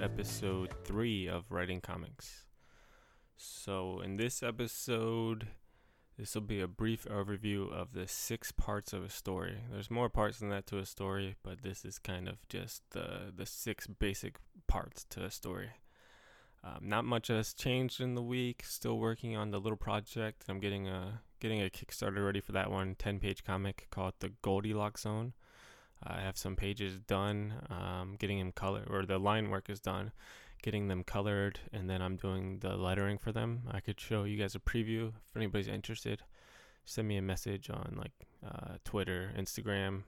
episode 3 of Writing Comics. So, in this episode, this will be a brief overview of the 6 parts of a story. There's more parts than that to a story, but this is kind of just the 6 basic parts to a story. Not much has changed in the week. Still working on the little project. I'm getting a Kickstarter ready for that one. 10-page comic called The Goldilocks Zone. I have some pages done. Getting them colored, or the line work is done. Getting them colored, and then I'm doing the lettering for them. I could show you guys a preview if anybody's interested. Send me a message on Twitter, Instagram.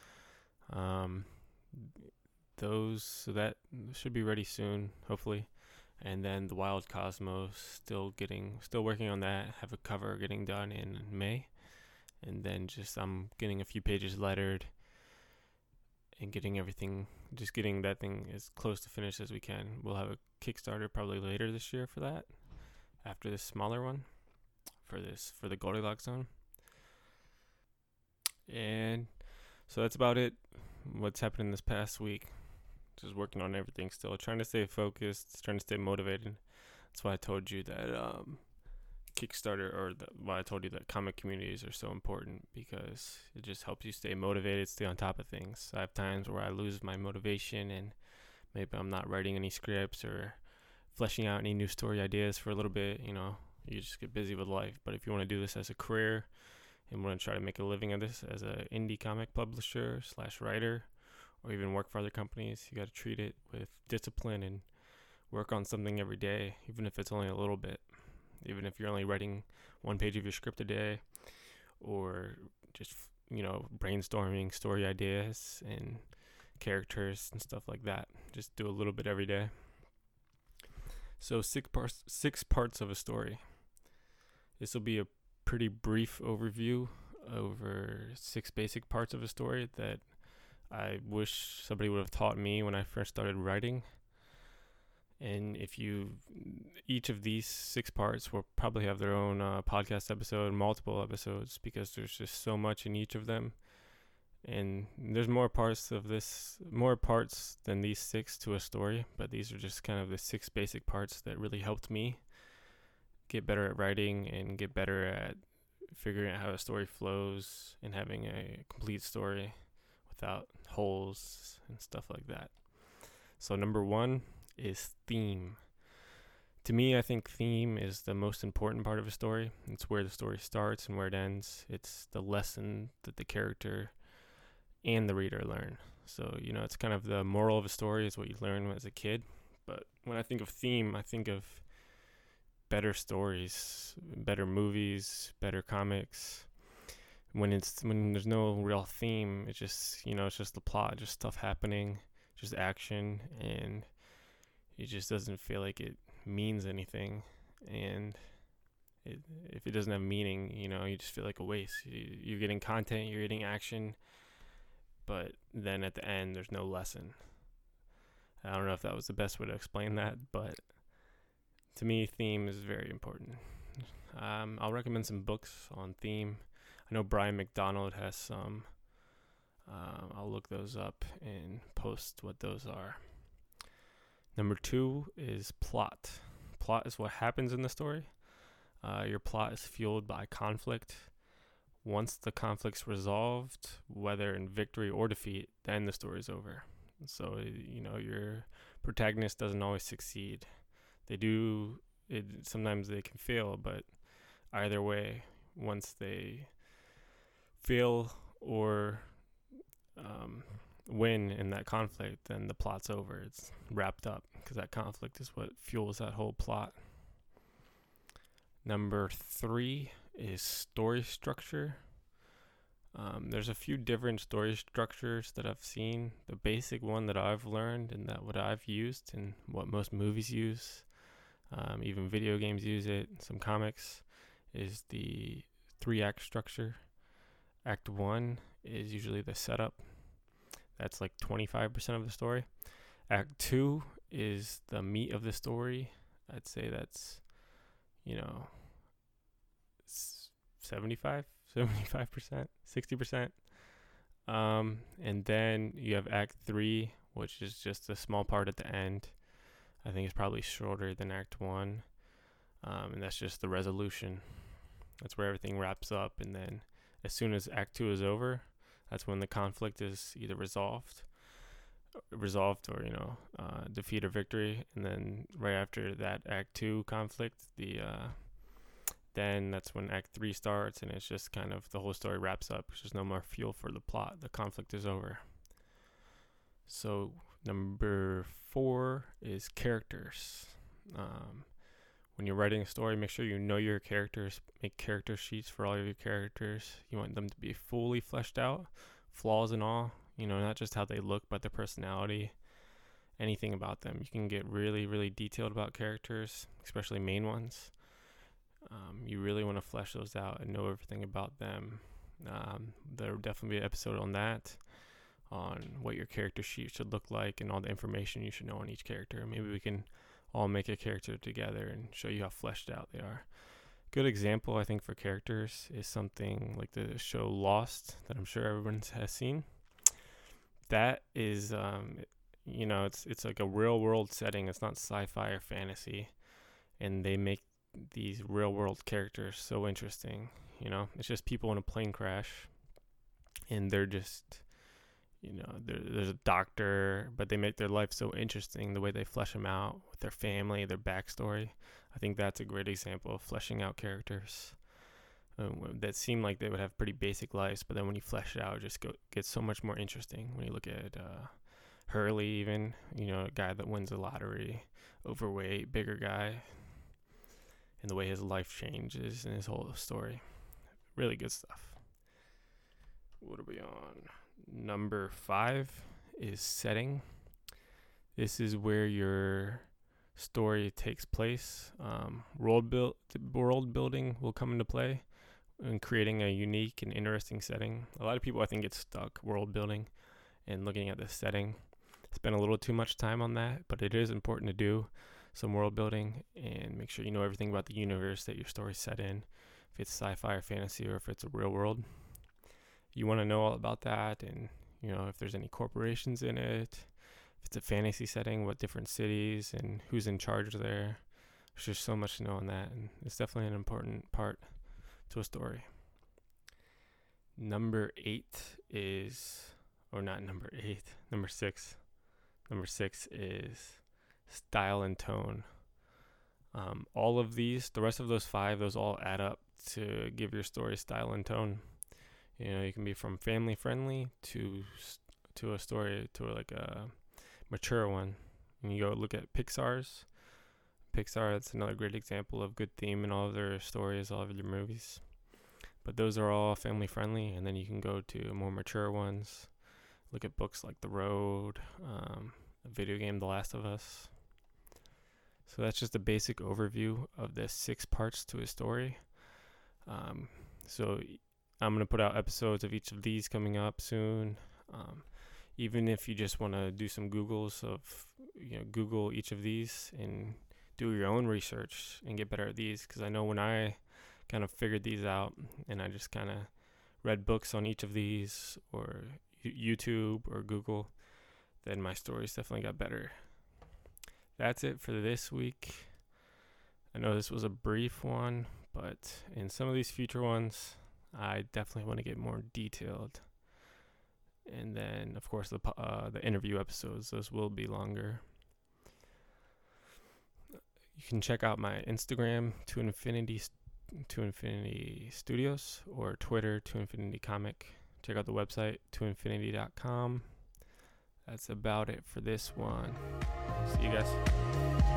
So that should be ready soon, hopefully. And then the Wild Cosmos, still working on that. Have a cover getting done in May, and then I'm getting a few pages lettered and getting that thing as close to finish as we can. We'll have a Kickstarter probably later this year for that, after this smaller one, for the Goldilocks Zone. And so that's about it. What's happening this past week? Just working on everything still, trying to stay focused, trying to stay motivated. That's why I told you that Kickstarter, why I told you that comic communities are so important, because it just helps you stay motivated, stay on top of things. I have times where I lose my motivation and maybe I'm not writing any scripts or fleshing out any new story ideas for a little bit. You just get busy with life. But if you want to do this as a career and want to try to make a living of this as an indie comic publisher / writer, or even work for other companies, you got to treat it with discipline and work on something every day, even if it's only a little bit. Even if you're only writing 1 page of your script a day, or just, brainstorming story ideas and characters and stuff like that. Just do a little bit every day. So 6 parts of a story. This will be a pretty brief overview over 6 basic parts of a story that I wish somebody would have taught me when I first started writing. And each of these 6 parts will probably have their own podcast episode, multiple episodes, because there's just so much in each of them. And there's more parts than these 6 to a story, but these are just kind of the 6 basic parts that really helped me get better at writing and get better at figuring out how a story flows and having a complete story without holes and stuff like that. So number 1 is theme. To me, I think theme is the most important part of a story. It's where the story starts and where it ends. It's the lesson that the character and the reader learn. So, it's kind of the moral of a story is what you learn as a kid. But when I think of theme, I think of better stories, better movies, better comics. When there's no real theme, it's just, it's just the plot, just stuff happening, just action, and it just doesn't feel like it means anything. And if it doesn't have meaning, you just feel like a waste. You're getting content, you're getting action, but then at the end, there's no lesson. I don't know if that was the best way to explain that, but to me, theme is very important. I'll recommend some books on theme. I know Brian McDonald has some. I'll look those up and post what those are. Number 2 is plot. Plot is what happens in the story. Your plot is fueled by conflict. Once the conflict's resolved, whether in victory or defeat, then the story's over. So, your protagonist doesn't always succeed. They do. Sometimes they can fail, but either way, once they fail or win in that conflict, then the plot's over. It's wrapped up, because that conflict is what fuels that whole plot. Number 3 is story structure. There's a few different story structures that I've seen. The basic one that I've learned and that what I've used and what most movies use, even video games use it, some comics, is the 3-act structure. Act 1 is usually the setup. That's like 25% of the story. Act 2 is the meat of the story. I'd say that's, 75%, 60%. And then you have Act 3, which is just a small part at the end. I think it's probably shorter than Act 1. And that's just the resolution. That's where everything wraps up. And then as soon as Act 2 is over, that's when the conflict is either resolved or defeat or victory. And then right after that Act 2 conflict, then that's when Act 3 starts, and it's just kind of the whole story wraps up. There's no more fuel for the plot. The conflict is over. So number 4 is characters. When you're writing a story, make sure you know your characters. Make character sheets for all of your characters. You want them to be fully fleshed out, flaws and all. Not just how they look, but their personality, anything about them. You can get really, really detailed about characters, especially main ones. You really want to flesh those out and know everything about them. There will definitely be an episode on that, on what your character sheet should look like and all the information you should know on each character. Maybe we can all make a character together and show you how fleshed out they are. Good example, I think, for characters is something like the show Lost that I'm sure everyone has seen. That is, it's like a real world setting. It's not sci-fi or fantasy, and they make these real world characters so interesting. It's just people in a plane crash, and they're just, there's a doctor, but they make their life so interesting, the way they flesh them out with their family, their backstory. I think that's a great example of fleshing out characters that seem like they would have pretty basic lives, but then when you flesh it out, it just gets so much more interesting. When you look at Hurley, even, a guy that wins the lottery, overweight, bigger guy, and the way his life changes and his whole story. Really good stuff. What are we on? Number 5 is setting. This is where your story takes place. World building will come into play in creating a unique and interesting setting. A lot of people, I think, get stuck world building and looking at the setting. Spend a little too much time on that, but it is important to do some world building and make sure you know everything about the universe that your story's set in, if it's sci-fi or fantasy or if it's a real world. You want to know all about that, and if there's any corporations in it, if it's a fantasy setting, what different cities and who's in charge there. There's just so much to know on that, and it's definitely an important part to a story. Number 6. Number 6 is style and tone. All of these, the rest of those 5, those all add up to give your story style and tone. You can be from family friendly to a story to like a mature one. And you go look at Pixar, that's another great example of good theme in all of their stories, all of their movies. But those are all family friendly, and then you can go to more mature ones. Look at books like The Road, a video game, The Last of Us. So that's just a basic overview of the 6 parts to a story. So I'm going to put out episodes of each of these coming up soon. Even if you just want to do some Googles of, Google each of these and do your own research and get better at these. Because I know when I kind of figured these out and I just kind of read books on each of these or YouTube or Google, then my stories definitely got better. That's it for this week. I know this was a brief one, but in some of these future ones, I definitely want to get more detailed. And then, of course, the interview episodes, those will be longer. You can check out my Instagram, To Infinity Studios, or Twitter, To Infinity Comic. Check out the website, toinfinity.com. That's about it for this one. See you guys.